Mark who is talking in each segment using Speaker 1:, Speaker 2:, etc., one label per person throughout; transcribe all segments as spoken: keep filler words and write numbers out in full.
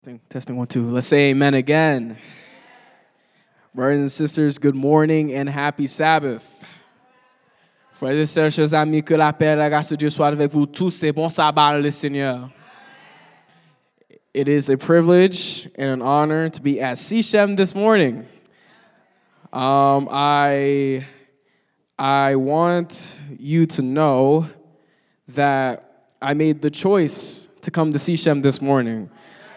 Speaker 1: Testing, testing one, two. Let's say amen again. Brothers and sisters, good morning and happy Sabbath. Frères et sœurs, chers amis, que la paix et la grâce de Dieu soient avec vous tous et bon sabbat le Seigneur. It is a privilege and an honor to be at C S H E M this morning. Um, I, I want you to know that I made the choice to come to C S H E M this morning.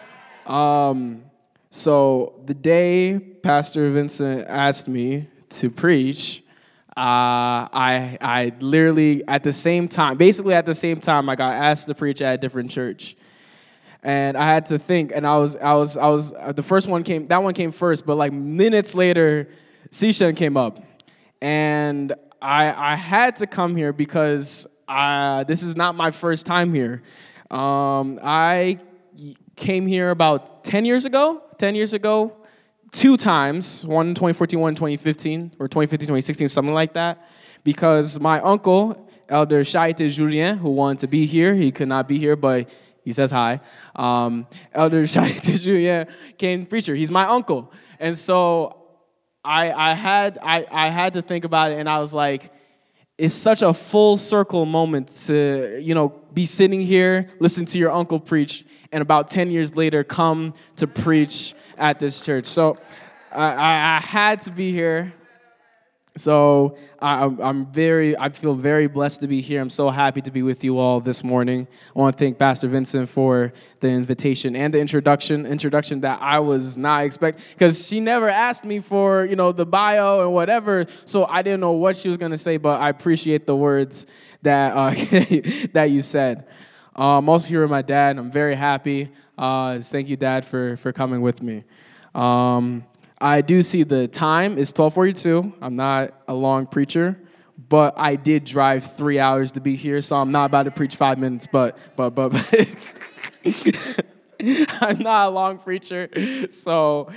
Speaker 1: Um, so the day Pastor Vincent asked me to preach, uh, I I literally at the same time, basically at the same time, I got asked to preach at a different church, and I had to think. And I was I was I was uh, the first one came. That one came first, but like minutes later, C S H E M came up, and I I had to come here because I, this is not my first time here. Um, I. Came here about ten years ago, ten years ago, two times, one in twenty fourteen, one in twenty fifteen, or twenty fifteen, twenty sixteen, something like that, because my uncle, Elder Shaite Julien, who wanted to be here, he could not be here, but he says hi. Um, Elder Shaite Julien came preacher. He's my uncle. And so I, I, had, I, I had to think about it, and I was like, it's such a full circle moment to, you know, be sitting here, listen to your uncle preach, and about ten years later come to preach at this church. So I, I, I had to be here. So I, I'm very, I feel very blessed to be here. I'm so happy to be with you all this morning. I want to thank Pastor Vincent for the invitation and the introduction, introduction that I was not expecting, because she never asked me for, you know, the bio and whatever, so I didn't know what she was going to say, but I appreciate the words that uh, that you said. Uh, I'm also here with my dad. I'm very happy. Uh, thank you, Dad, for, for coming with me. Um, I do see the time is twelve forty-two. I'm not a long preacher, but I did drive three hours to be here, so I'm not about to preach five minutes, but, but, but, but I'm not a long preacher. So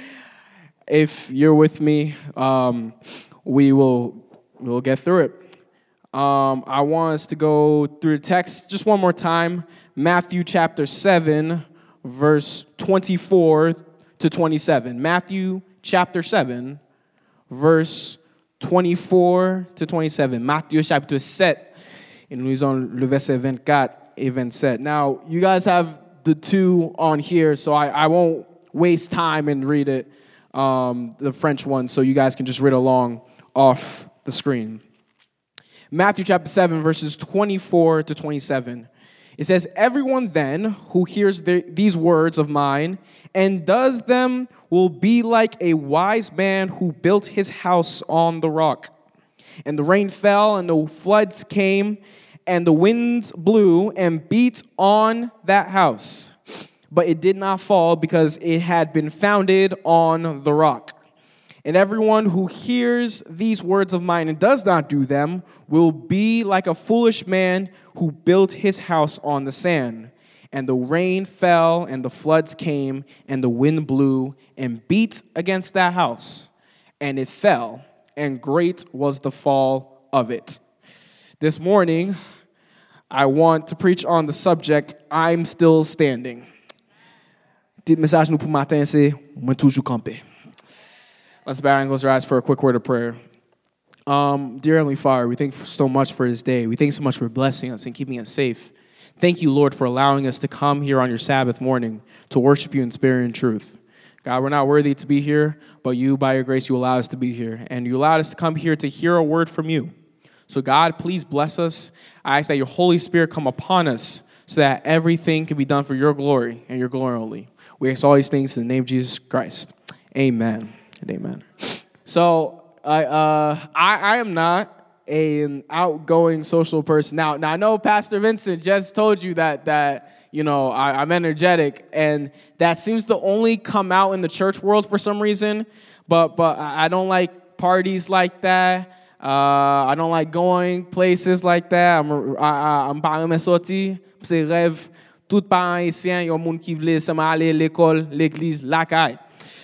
Speaker 1: if you're with me, um, we will we'll get through it. Um, I want us to go through the text just one more time. Matthew chapter seven, verse twenty-four to twenty-seven. Matthew chapter seven, verse twenty-four to twenty-seven. Matthieu chapitre sept, et nous lisons le verset vingt-quatre et vingt-sept. Now, you guys have the two on here, so I, I won't waste time and read it, um, the French one, so you guys can just read along off the screen. Matthew chapter seven, verses twenty-four to twenty-seven. It says, "Everyone then who hears the, these words of mine and does them will be like a wise man who built his house on the rock. And the rain fell, and the floods came, and the winds blew and beat on that house. But it did not fall because it had been founded on the rock. And everyone who hears these words of mine and does not do them will be like a foolish man who built his house on the sand. And the rain fell, and the floods came, and the wind blew and beat against that house. And it fell, and great was the fall of it." This morning, I want to preach on the subject, I'm still standing. Petit message nous pour matin, c'est moi toujours campé. Let's bow and close our eyes for a quick word of prayer. Um, dear Heavenly Father, we thank you so much for this day. We thank you so much for blessing us and keeping us safe. Thank you, Lord, for allowing us to come here on your Sabbath morning to worship you in spirit and truth. God, we're not worthy to be here, but you, by your grace, you allow us to be here. And you allowed us to come here to hear a word from you. So God, please bless us. I ask that your Holy Spirit come upon us so that everything can be done for your glory and your glory only. We ask all these things in the name of Jesus Christ. Amen. And amen. So I, uh, I, I am not a, an outgoing social person. Now, now I know Pastor Vincent just told you that that you know I, I'm energetic, and that seems to only come out in the church world for some reason. But but I don't like parties like that. Uh, I don't like going places like that. I'm I, I'm pas un sorti. C'est rêve. Tout parent haïtien, yon moun qui vle seulement aller l'école, l'église, la caille.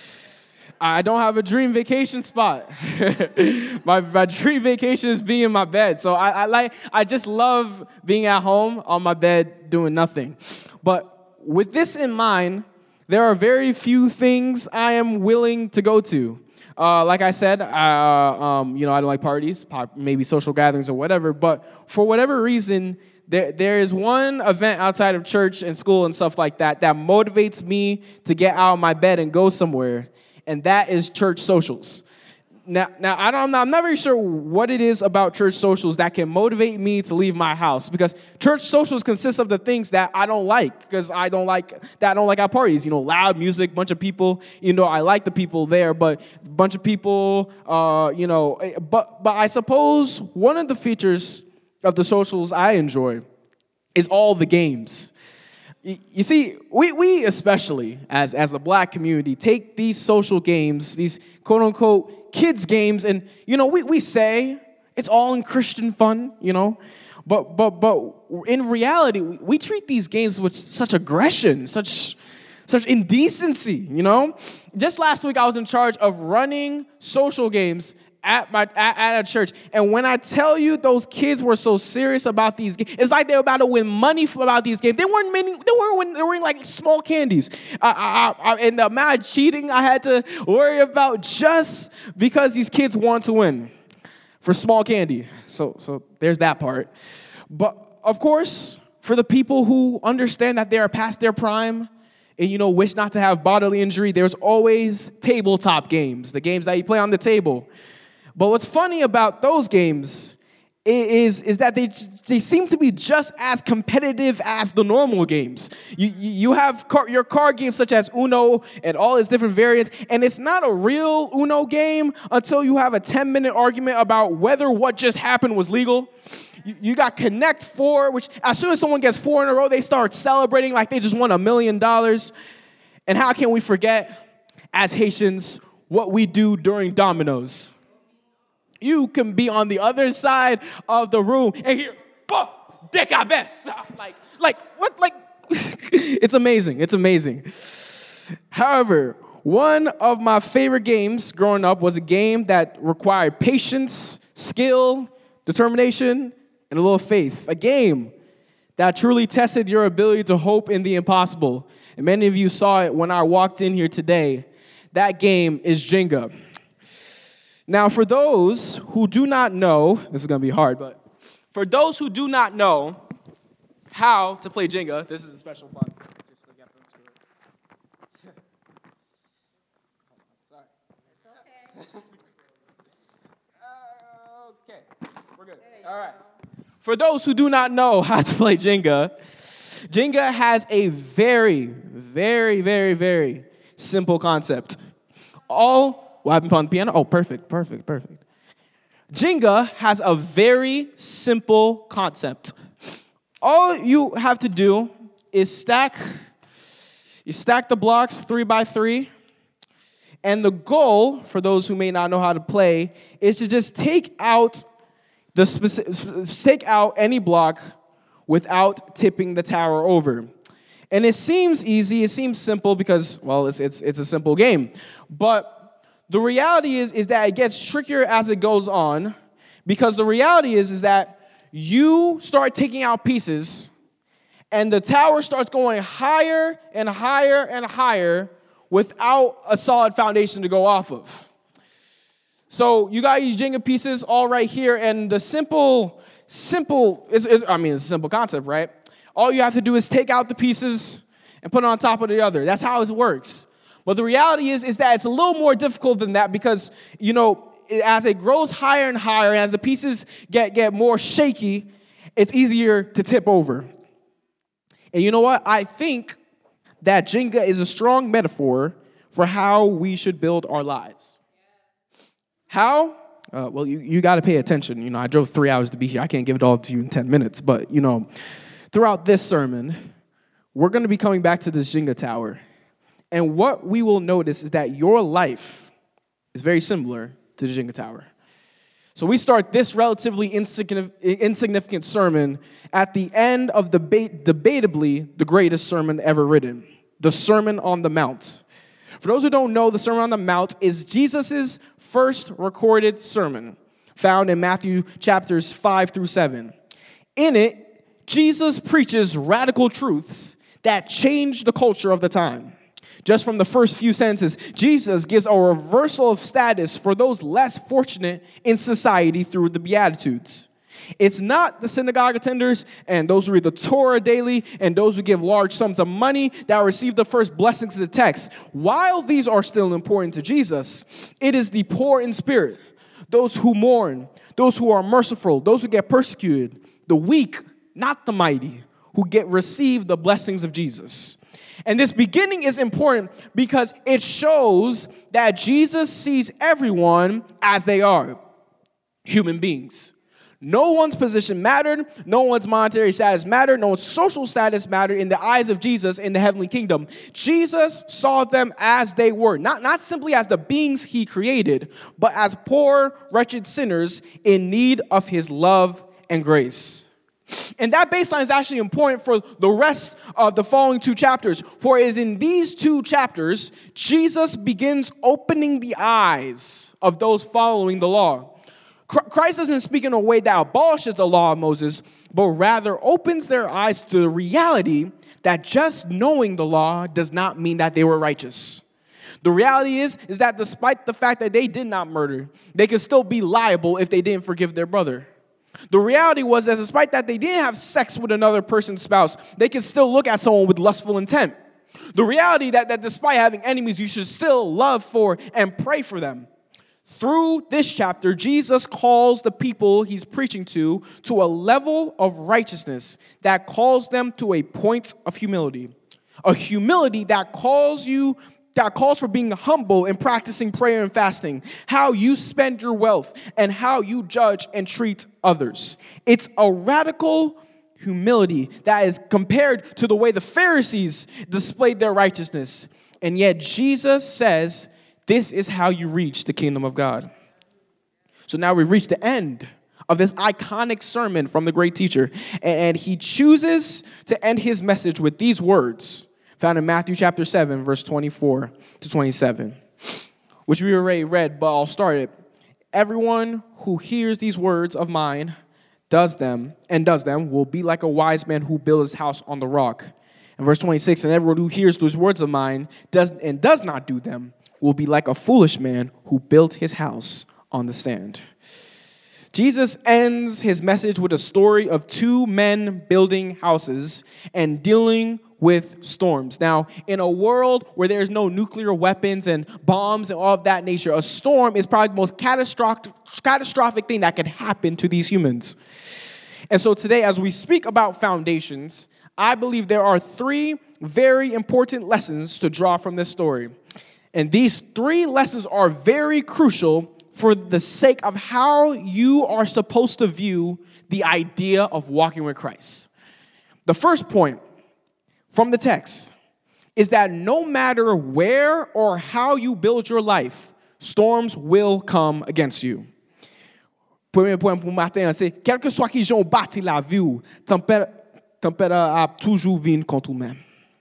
Speaker 1: I don't have a dream vacation spot. my, my dream vacation is being in my bed. So I, I like I just love being at home on my bed doing nothing. But with this in mind, There are very few things I am willing to go to. Uh, like I said, uh, um, you know, I don't like parties, pop, maybe social gatherings or whatever. But for whatever reason, there there is one event outside of church and school and stuff like that that motivates me to get out of my bed and go somewhere, and that is church socials. Now, now I don't, I'm, not, I'm not very sure what it is about church socials that can motivate me to leave my house, because church socials consist of the things that I don't like, because I don't like that I don't like at parties. You know, loud music, bunch of people. You know, I like the people there, but a bunch of people. Uh, you know, but but I suppose one of the features of the socials I enjoy is all the games. You, you see, we we especially as as the black community take these social games, these quote unquote kids games, and you know we, we say it's all in Christian fun, you know, but but but in reality we, we treat these games with such aggression, such such indecency, you know. Just last week I was in charge of running social games at my at, at a church, and when I tell you those kids were so serious about these games, it's like they were about to win money for, about these games. They weren't winning, they weren't winning, they were winning like small candies. I, I, I, and the amount of cheating I had to worry about just because these kids want to win for small candy. So so there's that part. But of course, for the people who understand that they are past their prime and, you know, wish not to have bodily injury, there's always tabletop games, the games that you play on the table. But what's funny about those games is, is that they they seem to be just as competitive as the normal games. You you have car, your card games such as Uno and all its different variants, and it's not a real Uno game until you have a ten-minute argument about whether what just happened was legal. You, you got Connect Four, which as soon as someone gets four in a row, they start celebrating like they just won a million dollars. And how can we forget, as Haitians, what we do during dominoes? You can be on the other side of the room and hear, "Bah, de cabeza." Like, like, what? Like, it's amazing. It's amazing. However, one of my favorite games growing up was a game that required patience, skill, determination, and a little faith. A game that truly tested your ability to hope in the impossible. And many of you saw it when I walked in here today. That game is Jenga. Now, for those who do not know, this is going to be hard, but for those who do not know how to play Jenga, this is a special one. Just to get them screwed. Sorry. It's okay. uh, okay, we're good. All right. For those who do not know how to play Jenga, Jenga has a very, very, very, very simple concept. All What happened on the piano? Oh, perfect, perfect, perfect. Jenga has a very simple concept. All you have to do is stack, you stack the blocks three by three, and the goal, for those who may not know how to play, is to just take out the specific, take out any block without tipping the tower over. And it seems easy, it seems simple because, well, it's it's it's a simple game, but the reality is, is that it gets trickier as it goes on, because the reality is, is that you start taking out pieces, and the tower starts going higher and higher and higher without a solid foundation to go off of. So you got these Jenga pieces all right here, and the simple, simple, is, is, I mean, it's a simple concept, right? All you have to do is take out the pieces and put it on top of the other. That's how it works. But the reality is, is that it's a little more difficult than that, because, you know, as it grows higher and higher, and as the pieces get, get more shaky, it's easier to tip over. And you know what? I think that Jenga is a strong metaphor for how we should build our lives. How? Uh, well, you, you got to pay attention. You know, I drove three hours to be here. I can't give it all to you in ten minutes. But, you know, throughout this sermon, we're going to be coming back to this Jenga tower. And what we will notice is that your life is very similar to the Jenga tower. So we start this relatively insignificant sermon at the end of the debatably the greatest sermon ever written, the Sermon on the Mount. For those who don't know, the Sermon on the Mount is Jesus' first recorded sermon, found in Matthew chapters five through seven. In it, Jesus preaches radical truths that change the culture of the time. Just from the first few sentences, Jesus gives a reversal of status for those less fortunate in society through the Beatitudes. It's not the synagogue attenders and those who read the Torah daily and those who give large sums of money that receive the first blessings of the text. While these are still important to Jesus, it is the poor in spirit, those who mourn, those who are merciful, those who get persecuted, the weak, not the mighty, who get receive the blessings of Jesus. And this beginning is important because it shows that Jesus sees everyone as they are, human beings. No one's position mattered, no one's monetary status mattered, no one's social status mattered in the eyes of Jesus in the heavenly kingdom. Jesus saw them as they were, not, not simply as the beings he created, but as poor, wretched sinners in need of his love and grace. And that baseline is actually important for the rest of the following two chapters. For it is in these two chapters, Jesus begins opening the eyes of those following the law. Christ doesn't speak in a way that abolishes the law of Moses, but rather opens their eyes to the reality that just knowing the law does not mean that they were righteous. The reality is, is that despite the fact that they did not murder, they could still be liable if they didn't forgive their brother. The reality was that despite that they didn't have sex with another person's spouse, they could still look at someone with lustful intent. The reality that, that despite having enemies, you should still love for and pray for them. Through this chapter, Jesus calls the people he's preaching to to a level of righteousness that calls them to a point of humility. A humility that calls you That calls for being humble and practicing prayer and fasting, how you spend your wealth, and how you judge and treat others. It's a radical humility that is compared to the way the Pharisees displayed their righteousness. And yet Jesus says, this is how you reach the kingdom of God. So now we've reached the end of this iconic sermon from the great teacher. And he chooses to end his message with these words, found in Matthew chapter seven, verse twenty-four to twenty-seven, which we already read, but I'll start it. Everyone who hears these words of mine does them and does them will be like a wise man who built his house on the rock. And verse twenty-six, and everyone who hears those words of mine does and does not do them will be like a foolish man who built his house on the sand. Jesus ends his message with a story of two men building houses and dealing with storms. Now, in a world where there's no nuclear weapons and bombs and all of that nature, a storm is probably the most catastrophic, catastrophic thing that could happen to these humans. And so today, as we speak about foundations, I believe there are three very important lessons to draw from this story. And these three lessons are very crucial for the sake of how you are supposed to view the idea of walking with Christ. The first point from the text is that no matter where or how you build your life, storms will come against you. Premier point pour matin, c'est quel que soit qui j'en bâti la vie, tempête a toujours venu contre vous-même.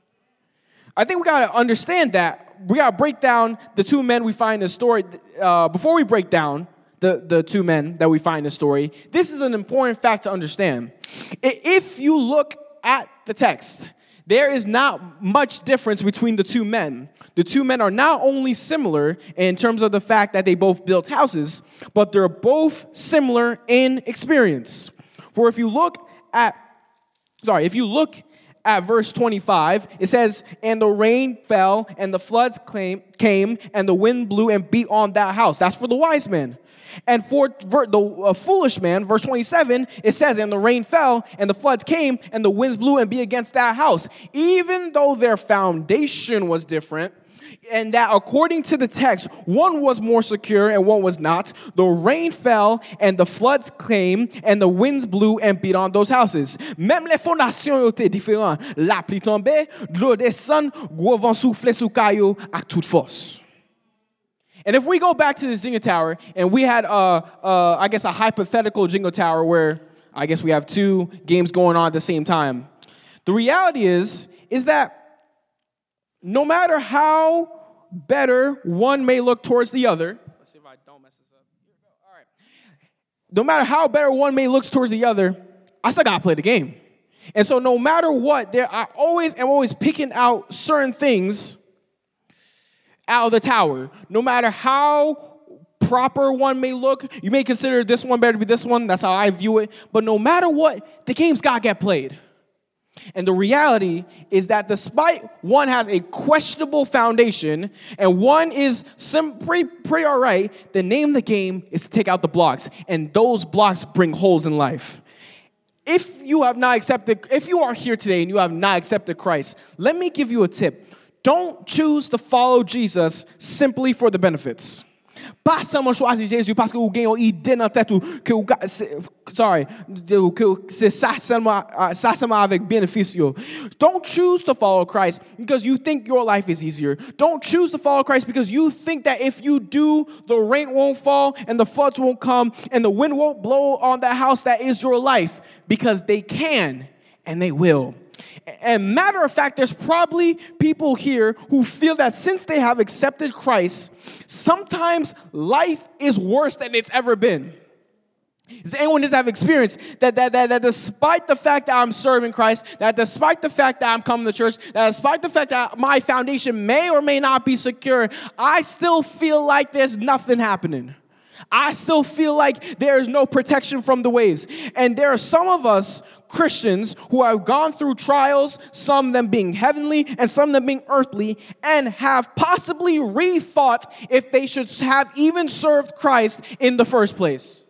Speaker 1: I think we got to understand that. We got to break down the two men we find in the story. Uh, before we break down the, the two men that we find in the story, this is an important fact to understand. If you look at the text, there is not much difference between the two men. The two men are not only similar in terms of the fact that they both built houses, but they're both similar in experience. For if you look at, sorry, if you look at verse twenty-five, it says, and the rain fell, and the floods came, and the wind blew and beat on that house. That's for the wise men. And for the uh, foolish man, verse twenty-seven, it says, and the rain fell, and the floods came, and the winds blew and beat against that house. Even though their foundation was different, and that according to the text, one was more secure and one was not, the rain fell, and the floods came, and the winds blew and beat on those houses. Même les fondations étaient différentes. La pluie tombait, de l'eau descend, gros vent soufflait sous caillou à toute force. And if we go back to the Jenga Tower, and we had, uh, uh, I guess, a hypothetical Jenga Tower where I guess we have two games going on at the same time, the reality is, is that no matter how better one may look towards the other, let's see if I don't mess this up. Here we go. All right. No matter how better one may look towards the other, I still gotta play the game. And so no matter what, there I always am always picking out certain things out of the tower. No matter how proper one may look, you may consider this one better to be this one. That's how I view it. But no matter what, the game's got to get played. And the reality is that despite one has a questionable foundation and one is some pretty, pretty all right, the name of the game is to take out the blocks. And those blocks bring holes in life. If you have not accepted, if you are here today and you have not accepted Christ, let me give you a tip. Don't choose to follow Jesus simply for the benefits. Pas seulement choisir Jésus parce que vous gagnez une idée dans la tête ou que vous, sorry, que c'est ça seulement, ça seulement avec bénéfice. Don't choose to follow Christ because you think your life is easier. Don't choose to follow Christ because you think that if you do, the rain won't fall and the floods won't come and the wind won't blow on that house that is your life, because they can and they will. And matter of fact, there's probably people here who feel that since they have accepted Christ, sometimes life is worse than it's ever been. Does anyone just have experience that, that, that, that despite the fact that I'm serving Christ, that despite the fact that I'm coming to church, that despite the fact that my foundation may or may not be secure, I still feel like there's nothing happening. I still feel like there is no protection from the waves. And there are some of us Christians who have gone through trials, some of them being heavenly and some of them being earthly, and have possibly rethought if they should have even served Christ in the first place.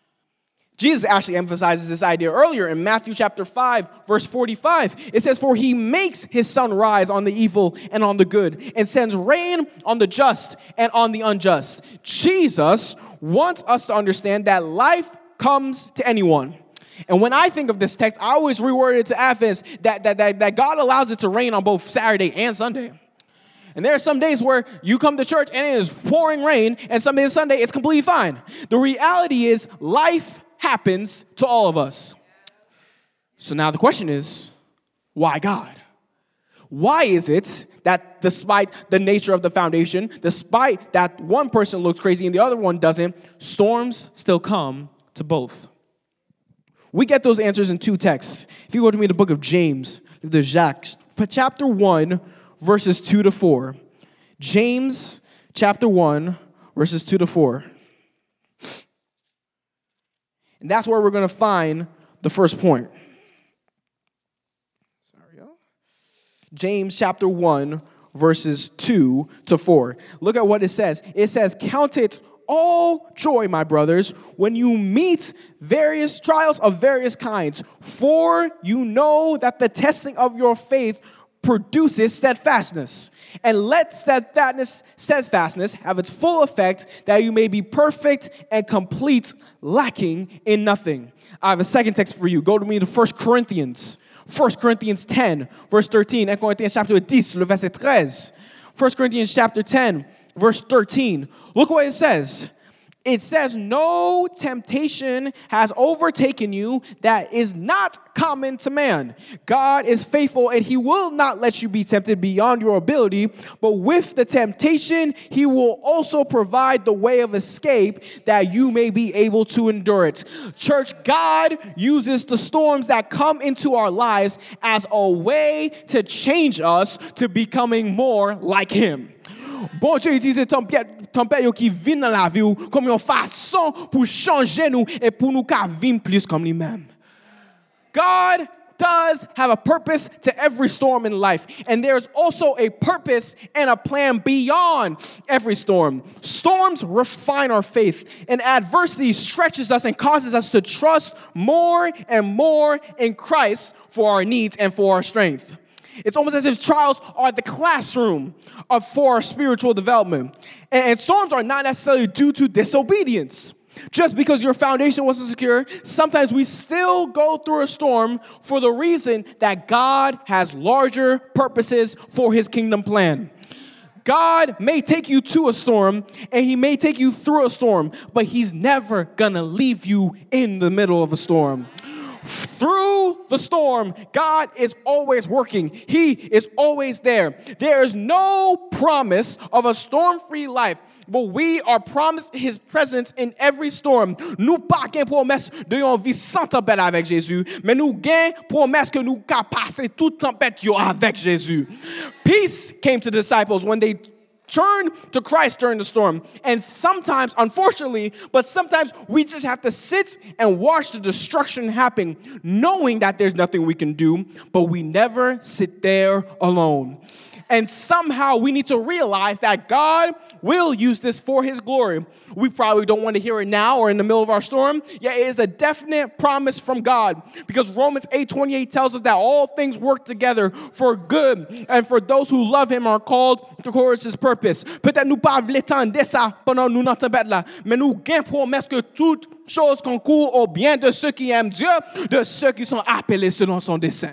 Speaker 1: Jesus actually emphasizes this idea earlier in Matthew chapter five, verse forty-five. It says, "For he makes his sun rise on the evil and on the good, and sends rain on the just and on the unjust." Jesus wants us to understand that life comes to anyone. And when I think of this text, I always reword it to Advent that, that, that, that God allows it to rain on both Saturday and Sunday. And there are some days where you come to church and it is pouring rain, and some days Sunday it's completely fine. The reality is life happens to all of us. So now the question is, why God? Why is it that despite the nature of the foundation, despite that one person looks crazy and the other one doesn't, storms still come to both? We get those answers in two texts. If you go to me, the book of James, the Jacques, chapter one, verses two to four. James, chapter one, verses two to four. And that's where we're going to find the first point. Sorry, y'all. James chapter one, verses two to four. Look at what it says. It says, "Count it all joy, my brothers, when you meet various trials of various kinds, for you know that the testing of your faith produces steadfastness. And let steadfastness, steadfastness have its full effect, that you may be perfect and complete, lacking in nothing." I have a second text for you. Go to me to First Corinthians. First Corinthians ten, verse thirteen. un Corinthiens chapitre dix, le verset treize. First Corinthians chapter ten, verse thirteen. Look what it says. It says, "No temptation has overtaken you that is not common to man. God is faithful, and he will not let you be tempted beyond your ability, but with the temptation, he will also provide the way of escape that you may be able to endure it." Church, God uses the storms that come into our lives as a way to change us to becoming more like him. Bon Dieu utilise tempête tempête qui viennent dans la vie comme une façon pour changer nous et pour nous qu'à vivre plus comme lui-même. God does have a purpose to every storm in life, and there's also a purpose and a plan beyond every storm. Storms refine our faith, and adversity stretches us and causes us to trust more and more in Christ for our needs and for our strength. It's almost as if trials are the classroom of for our spiritual development. And, and storms are not necessarily due to disobedience. Just because your foundation wasn't secure, sometimes we still go through a storm for the reason that God has larger purposes for his kingdom plan. God may take you to a storm, and he may take you through a storm, but he's never gonna leave you in the middle of a storm. Through the storm, God is always working. He is always there. There is no promise of a storm-free life, but we are promised his presence in every storm. Nous pas gain promesse de yon vie sans tempête avec Jésus, mais nous gain promesse que nous ka passer toute tempête yo avec Jésus. Peace came to the disciples when they turn to Christ during the storm. And sometimes, unfortunately, but sometimes we just have to sit and watch the destruction happen, knowing that there's nothing we can do, but we never sit there alone. And somehow we need to realize that God will use this for his glory. We probably don't want to hear it now or in the middle of our storm, yet it is a definite promise from God. Because Romans eight twenty-eight tells us that all things work together for good and for those who love him are called towards his purpose. Peut-être nous pas l'étendre ça pendant nous notre tempête là, mais nous gain promesse que toute chose concourt au bien de ceux qui aiment Dieu, de ceux qui sont appelés selon son dessein.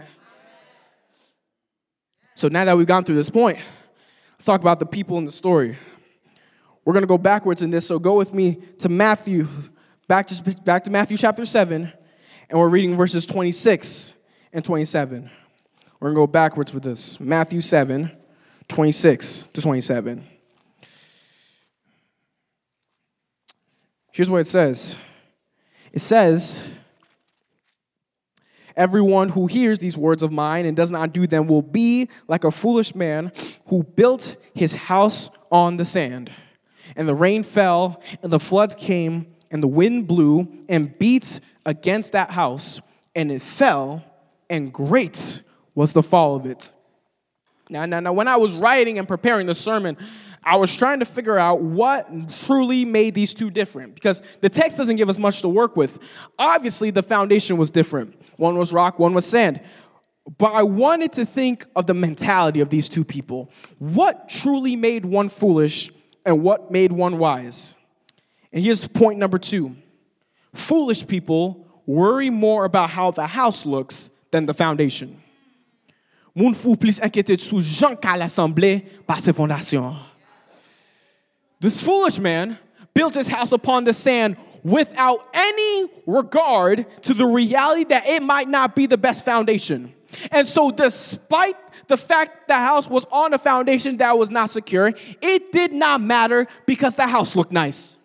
Speaker 1: So now that we've gone through this point, let's talk about the people in the story. We're going to go backwards in this, so go with me to Matthew, back to, back to Matthew chapter seven, and we're reading verses twenty-six and twenty-seven. We're going to go backwards with this. Matthew seven, twenty-six to twenty-seven. Here's what it says. It says, everyone who hears these words of mine and does not do them will be like a foolish man who built his house on the sand. And the rain fell, and the floods came, and the wind blew and beat against that house, and it fell, and great was the fall of it. Now, now, now, when I was writing and preparing the sermon, I was trying to figure out what truly made these two different, because the text doesn't give us much to work with. Obviously, the foundation was different. One was rock, one was sand. But I wanted to think of the mentality of these two people. What truly made one foolish and what made one wise? And here's point number two. Foolish people worry more about how the house looks than the foundation. Moun fou plus inquiété sous Jean qu'à l'assemblée par ses fondations. This foolish man built his house upon the sand without any regard to the reality that it might not be the best foundation. And so despite the fact the house was on a foundation that was not secure, it did not matter because the house looked nice.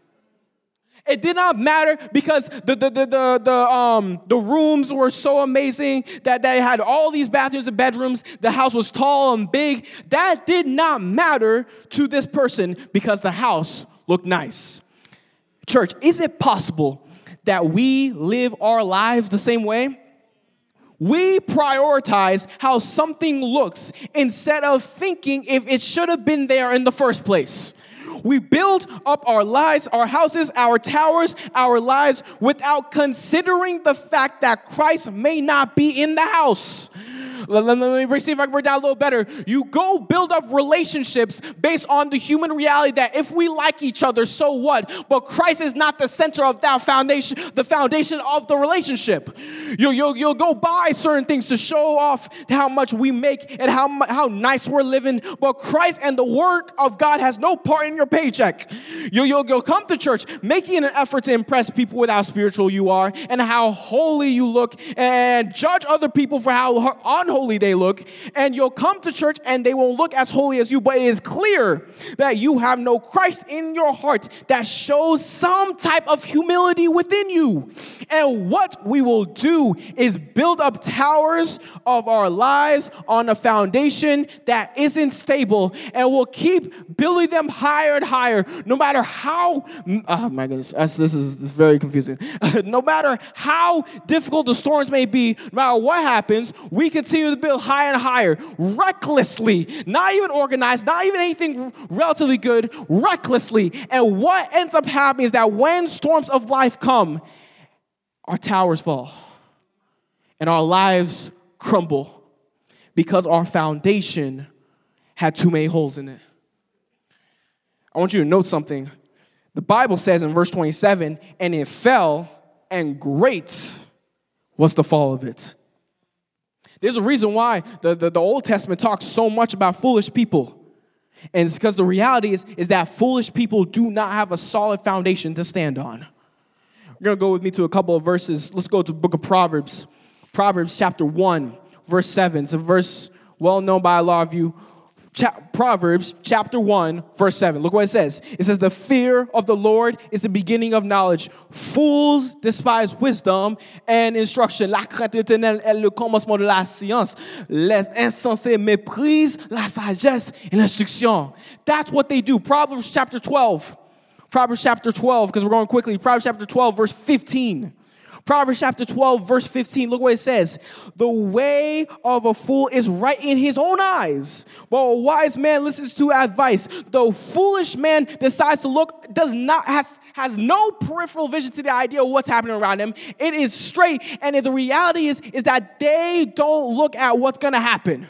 Speaker 1: It did not matter because the the the the, the um the rooms were so amazing that they had all these bathrooms and bedrooms. The house was tall and big. That did not matter to this person because the house looked nice. Church, is it possible that we live our lives the same way? We prioritize how something looks instead of thinking if it should have been there in the first place. We build up our lives, our houses, our towers, our lives without considering the fact that Christ may not be in the house. Let, let, let me see if I can break down a little better. You go build up relationships based on the human reality that if we like each other, so what? But Christ is not the center of that foundation, the foundation of the relationship. You'll, you'll, you'll go buy certain things to show off how much we make and how, how nice we're living, but Christ and the Word of God has no part in your paycheck. You'll, you'll, you'll come to church making an effort to impress people with how spiritual you are and how holy you look and judge other people for how unholy holy they look, and you'll come to church and they won't look as holy as you, but it is clear that you have no Christ in your heart that shows some type of humility within you. And what we will do is build up towers of our lives on a foundation that isn't stable, and we'll keep building them higher and higher, no matter how, oh my goodness, this is very confusing. No matter how difficult the storms may be, no matter what happens, we continue to build higher and higher, recklessly, not even organized, not even anything relatively good, recklessly. And what ends up happening is that when storms of life come, our towers fall and our lives crumble because our foundation had too many holes in it. I want you to note something. The Bible says in verse twenty-seven, and it fell, and great was the fall of it. There's a reason why the, the, the Old Testament talks so much about foolish people. And it's because the reality is, is that foolish people do not have a solid foundation to stand on. You're going to go with me to a couple of verses. Let's go to the book of Proverbs. Proverbs chapter one, verse seven. It's a verse well known by a lot of you. Cha- Proverbs chapter one, verse seven. Look what it says. It says, the fear of the Lord is the beginning of knowledge. Fools despise wisdom and instruction. La crainte éternelle est le commencement de la science. Les insensés méprisent la sagesse et l'instruction. That's what they do. Proverbs chapter twelve. Proverbs chapter twelve, because we're going quickly. Proverbs chapter twelve, verse fifteen. Proverbs chapter twelve, verse fifteen, look what it says. The way of a fool is right in his own eyes, but a wise man listens to advice. The foolish man decides to look, does not, has, has no peripheral vision to the idea of what's happening around him. It is straight, and the reality is, is that they don't look at what's going to happen.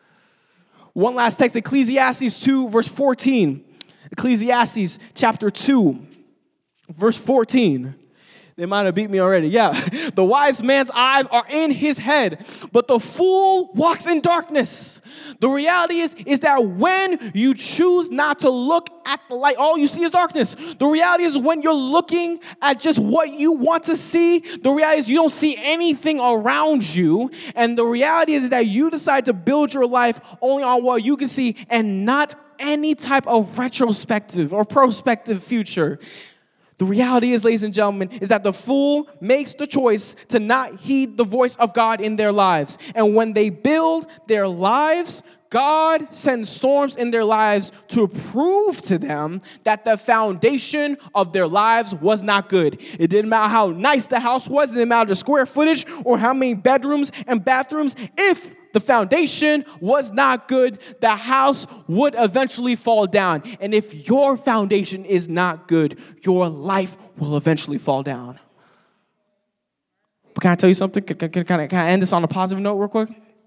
Speaker 1: One last text, Ecclesiastes two, verse fourteen. Ecclesiastes chapter two, verse fourteen. They might have beat me already. Yeah. The wise man's eyes are in his head, but the fool walks in darkness. The reality is, is that when you choose not to look at the light, all you see is darkness. The reality is when you're looking at just what you want to see, the reality is you don't see anything around you. And the reality is that you decide to build your life only on what you can see and not any type of retrospective or prospective future. The reality is, ladies and gentlemen, is that the fool makes the choice to not heed the voice of God in their lives. And when they build their lives, God sends storms in their lives to prove to them that the foundation of their lives was not good. It didn't matter how nice the house was. It didn't matter the square footage or how many bedrooms and bathrooms. If the foundation was not good, the house would eventually fall down. And if your foundation is not good, your life will eventually fall down. But can I tell you something? Can, can, can, I, can I end this on a positive note real quick?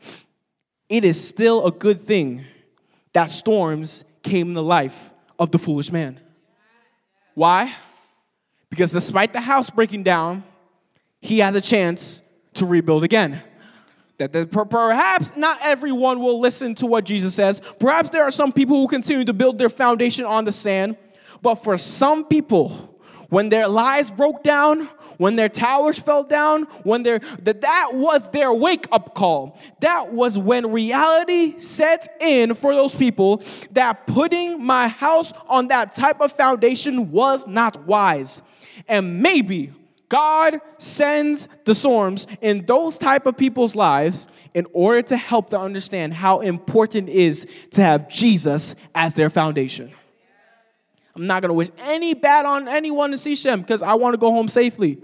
Speaker 1: It is still a good thing that storms came in the life of the foolish man. Why? Because despite the house breaking down, he has a chance to rebuild again. That, that perhaps not everyone will listen to what Jesus says. Perhaps there are some people who continue to build their foundation on the sand. But for some people, when their lives broke down, when their towers fell down, when their that, that was their wake-up call. That was when reality set in for those people that putting my house on that type of foundation was not wise. And maybe God sends the storms in those type of people's lives in order to help them understand how important it is to have Jesus as their foundation. I'm not going to wish any bad on anyone in C S H M because I want to go home safely.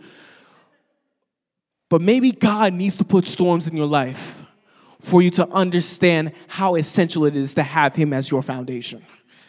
Speaker 1: But maybe God needs to put storms in your life for you to understand how essential it is to have him as your foundation.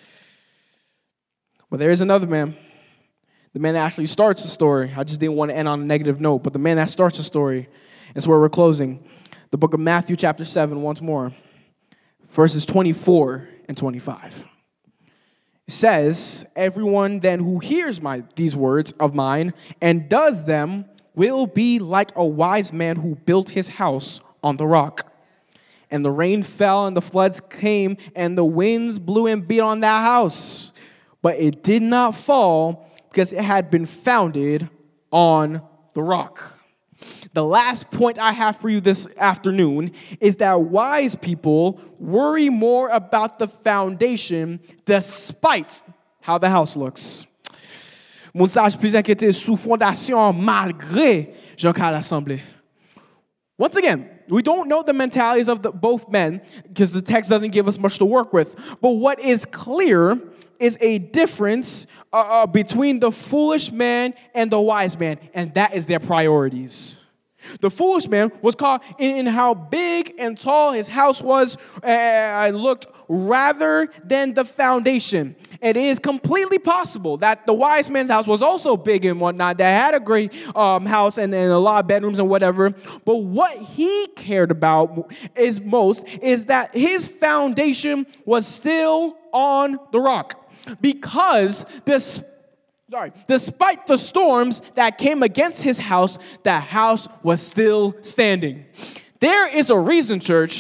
Speaker 1: Well, there is another man. The man that actually starts the story. I just didn't want to end on a negative note, but the man that starts the story is where we're closing. The book of Matthew chapter seven, once more, verses twenty-four and twenty-five. It says, everyone then who hears my these words of mine and does them will be like a wise man who built his house on the rock. And the rain fell and the floods came and the winds blew and beat on that house. But it did not fall because it had been founded on the rock. The last point I have for you this afternoon is that wise people worry more about the foundation despite how the house looks. Mon sage plus inquiété sous fondation malgré Jean-Carl Assemblée. Once again, we don't know the mentalities of the, both men because the text doesn't give us much to work with. But what is clear is a difference uh, between the foolish man and the wise man, and that is their priorities. The foolish man was caught in how big and tall his house was and uh, looked rather than the foundation. It is completely possible that the wise man's house was also big and whatnot, that had a great um, house and, and a lot of bedrooms and whatever. But what he cared about is most is that his foundation was still on the rock. Because this Sorry, despite the storms that came against his house, the house was still standing. There is a reason, church,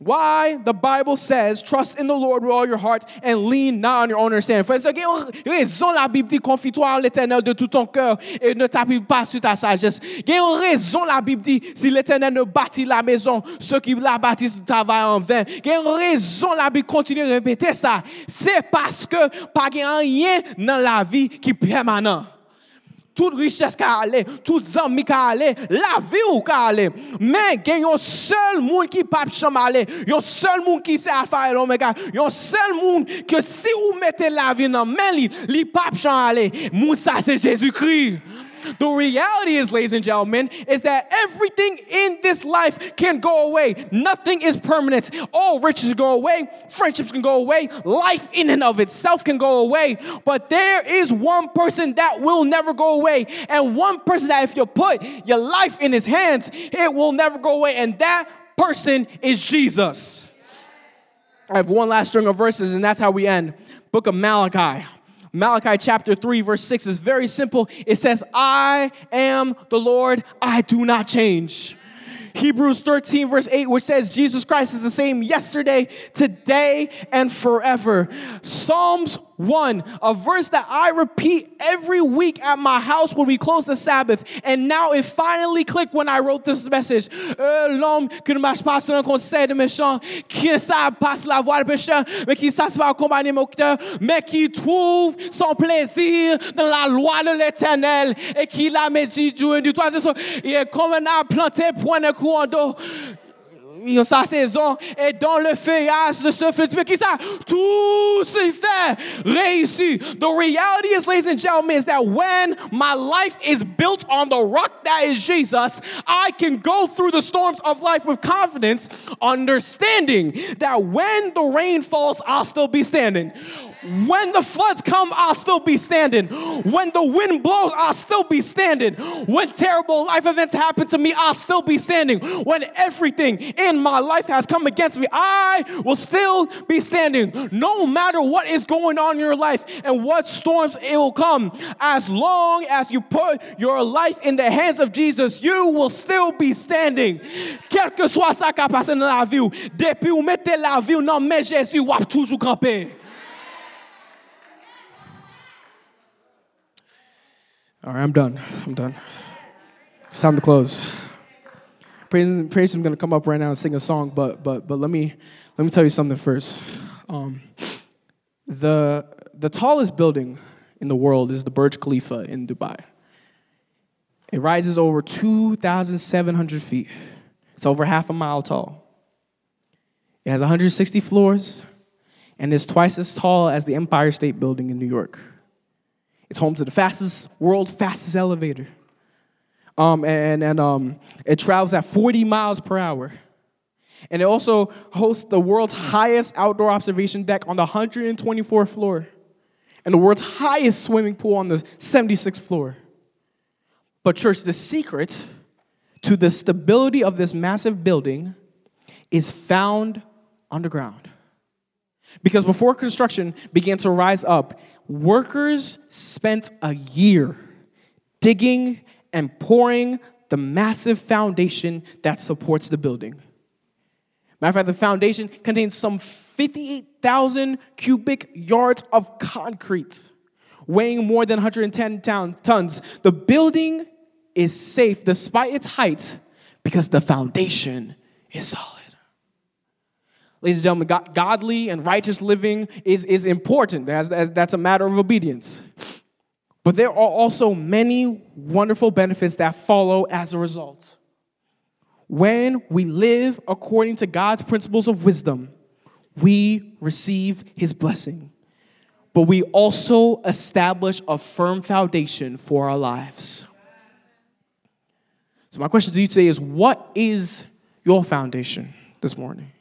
Speaker 1: why the Bible says, trust in the Lord with all your heart and lean not on your own understanding. Frère, il y a une raison la Bible dit, confie-toi en l'Éternel de tout ton cœur et ne t'appuie pas sur ta sagesse. Il y a une raison la Bible dit, si l'Éternel ne bâtit la maison, ceux qui la bâtissent travaillent en vain. Il y a une raison la Bible continue de répéter ça. C'est parce que pas rien dans la vie qui est permanent. Toute richesse qui a allé, toute amis qui a allé, la vie ou qui a allé. Mais il y a un seul monde qui ne peut pas aller. Il y a un seul monde qui c'est Alpha et l'Oméga. Il y a un seul monde que si vous mettez la vie dans la main, il ne peut pas aller. Moun ça c'est Jésus-Christ. The reality is, ladies and gentlemen, is that everything in this life can go away. Nothing is permanent. All riches go away. Friendships can go away. Life in and of itself can go away. But there is one person that will never go away. And one person that if you put your life in his hands, it will never go away. And that person is Jesus. I have one last string of verses, and that's how we end. Book of Malachi. Malachi chapter three, verse six is very simple. It says, I am the Lord, I do not change. Hebrews thirteen, verse eight, which says Jesus Christ is the same yesterday, today, and forever. Psalms one, a verse that I repeat every week at my house when we close the Sabbath. And now it finally clicked when I wrote this message. Euh, l'homme qui ne marche pas selon le conseil de méchants, qui ne savent pas la voie de pécheur, mais qui sache pas accompagner mon cœur, mais qui trouve son plaisir dans la loi de l'Éternel et qui la médite du du toit. Il est comme un arbre planté point de courant d'eau. Sa saison et dans le feuillage de ce feu, qui ça? Tout se fait réussi. The reality is, ladies and gentlemen, is that when my life is built on the rock that is Jesus, I can go through the storms of life with confidence, understanding that when the rain falls, I'll still be standing. When the floods come, I'll still be standing. When the wind blows, I'll still be standing. When terrible life events happen to me, I'll still be standing. When everything in my life has come against me, I will still be standing. No matter what is going on in your life and what storms it will come, as long as you put your life in the hands of Jesus, you will still be standing. Quel que soit ça qui passe dans la vie, depuis vous mettez la vie dans mes Jésus, vous avez toujours campé. All right, I'm done. I'm done. It's time to close. Praise, praise is going to come up right now and sing a song, but but but let me let me tell you something first. Um, the the tallest building in the world is the Burj Khalifa in Dubai. It rises over two thousand seven hundred feet. It's over half a mile tall. It has one hundred sixty floors, and it's twice as tall as the Empire State Building in New York. It's home to the fastest, world's fastest elevator. Um, and and um, it travels at forty miles per hour. And it also hosts the world's highest outdoor observation deck on the one hundred twenty-fourth floor. And the world's highest swimming pool on the seventy-sixth floor. But church, the secret to the stability of this massive building is found underground. Because before construction began to rise up, workers spent a year digging and pouring the massive foundation that supports the building. Matter of fact, the foundation contains some fifty-eight thousand cubic yards of concrete, weighing more than one hundred ten tons. The building is safe despite its height because the foundation is solid. Ladies and gentlemen, God, godly and righteous living is, is important. That's, that's a matter of obedience. But there are also many wonderful benefits that follow as a result. When we live according to God's principles of wisdom, we receive his blessing. But we also establish a firm foundation for our lives. So my question to you today is, what is your foundation this morning?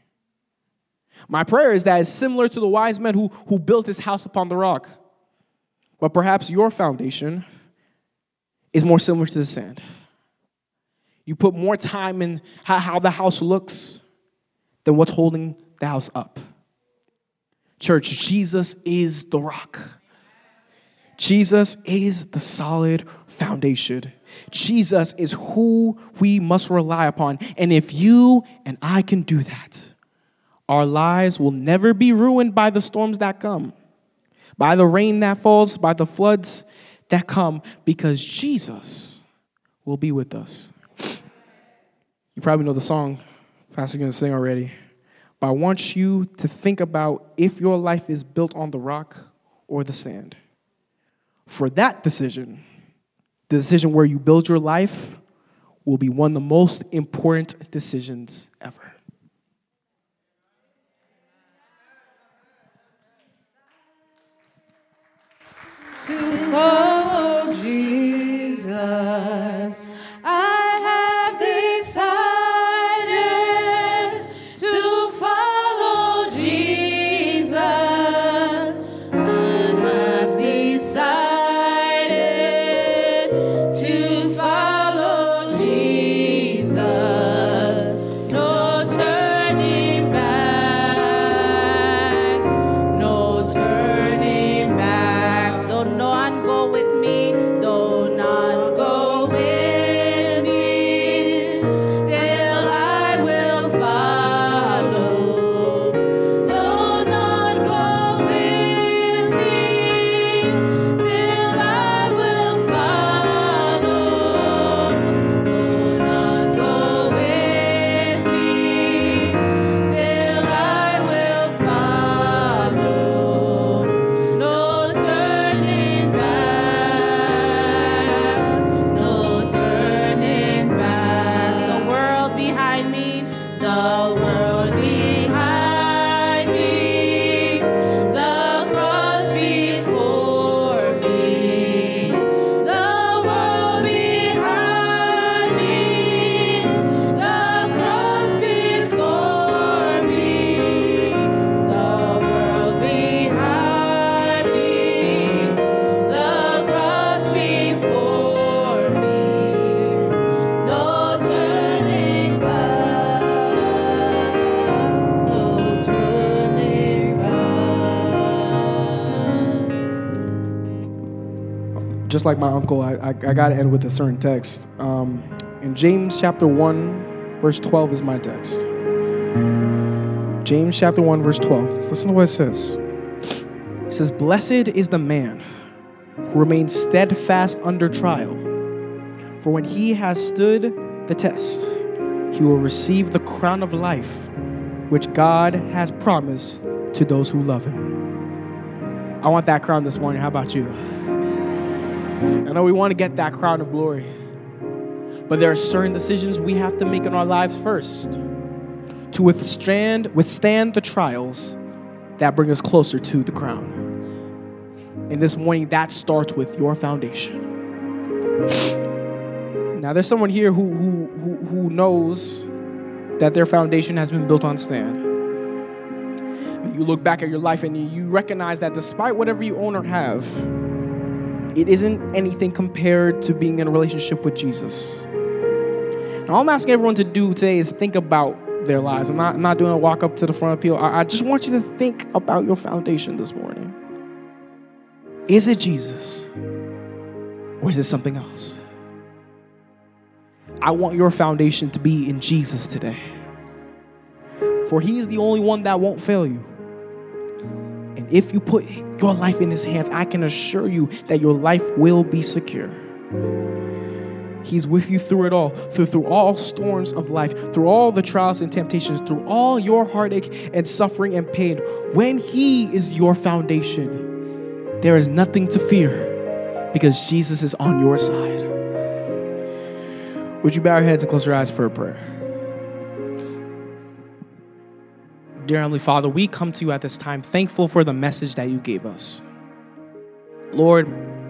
Speaker 1: My prayer is that it's similar to the wise man who, who built his house upon the rock. But perhaps your foundation is more similar to the sand. You put more time in how, how the house looks than what's holding the house up. Church, Jesus is the rock. Jesus is the solid foundation. Jesus is who we must rely upon. And if you and I can do that, Our lives will never be ruined by the storms that come, by the rain that falls, by the floods that come, because Jesus will be with us. You probably know the song Pastor's going to sing already, but I want you to think about if your life is built on the rock or the sand. For that decision, the decision where you build your life will be one of the most important decisions ever.
Speaker 2: To follow Jesus, I have decided to follow Jesus. I have decided to follow Jesus. No turning back, no turning back. Don't none go with me, don't none go with me. Still I will follow. Don't none go with me. Still I will follow. Don't none go with me. Still I will follow. No turning back, no turning back. The world behind me, the world behind me, the cross before me, the world behind me, the cross before me, the world behind me, the cross before me, no turning back, no turning back.
Speaker 1: Just like my uncle, I, I, I got to end with a certain text. Um, in James chapter one, verse twelve is my text. James chapter one, verse twelve. Listen to what it says. It says, "Blessed is the man who remains steadfast under trial. For when he has stood the test, he will receive the crown of life, which God has promised to those who love him." I want that crown this morning. How about you? I know we want to get that crown of glory, but there are certain decisions we have to make in our lives first to withstand, withstand the trials that bring us closer to the crown. And this morning, that starts with your foundation. Now, there's someone here who, who, who, who knows that their foundation has been built on sand. You look back at your life and you recognize that despite whatever you own or have, it isn't anything compared to being in a relationship with Jesus. Now, all I'm asking everyone to do today is think about their lives. I'm not, I'm not doing a walk up to the front appeal. I, I just want you to think about your foundation this morning. Is it Jesus? Or is it something else? I want your foundation to be in Jesus today. For he is the only one that won't fail you. And if you put your life in his hands, I can assure you that your life will be secure. He's with you through it all, through, through all storms of life, through all the trials and temptations, through all your heartache and suffering and pain. When he is your foundation, there is nothing to fear because Jesus is on your side. Would you bow your heads and close your eyes for a prayer? Dear Heavenly Father, we come to you at this time thankful for the message that you gave us. Lord,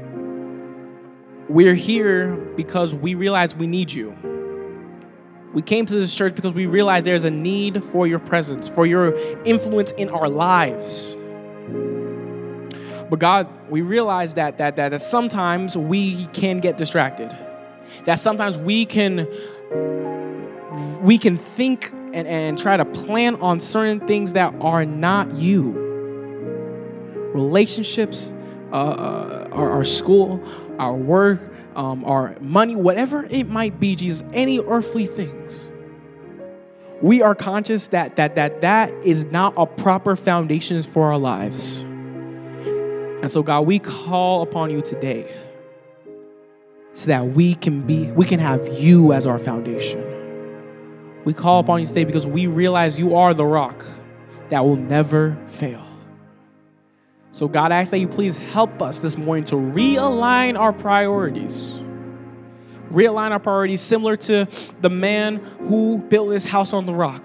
Speaker 1: we're here because we realize we need you. We came to this church because we realize there's a need for your presence, for your influence in our lives. But God, we realize that, that, that, that sometimes we can get distracted. That sometimes we can, we can think and, and try to plan on certain things that are not you. Relationships, uh, uh, our, our school, our work, um, our money, whatever it might be, Jesus, any earthly things. we are conscious that that that that is not a proper foundation for our lives. And so, God, we call upon you today so that we can be, we can have you as our foundation. We call upon you today because we realize you are the rock that will never fail. So, God, I ask that you please help us this morning to realign our priorities. Realign our priorities similar to the man who built his house on the rock.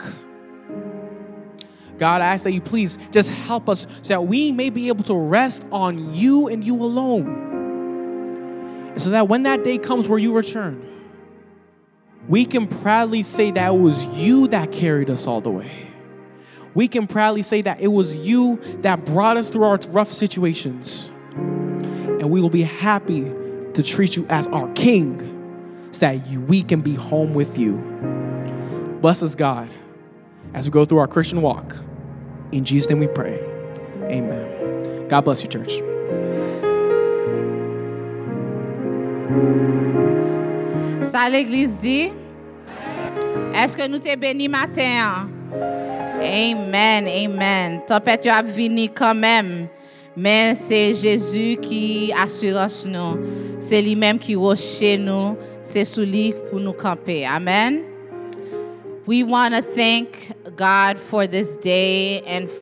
Speaker 1: God, I ask that you please just help us so that we may be able to rest on you and you alone. And so that when that day comes where you return, we can proudly say that it was you that carried us all the way. We can proudly say that it was you that brought us through our rough situations. And we will be happy to treat you as our King so that you, we can be home with you. Bless us, God, as we go through our Christian walk. In Jesus' name we pray. Amen. God bless you, church.
Speaker 2: Ça l'église dit? Est-ce que nous t'es béni matin? Amen, amen. Tempête a vini quand même, mais c'est Jésus qui assure nous. C'est lui-même qui roche nous. C'est sous lui pour nous camper. Amen. We want to thank God for this day and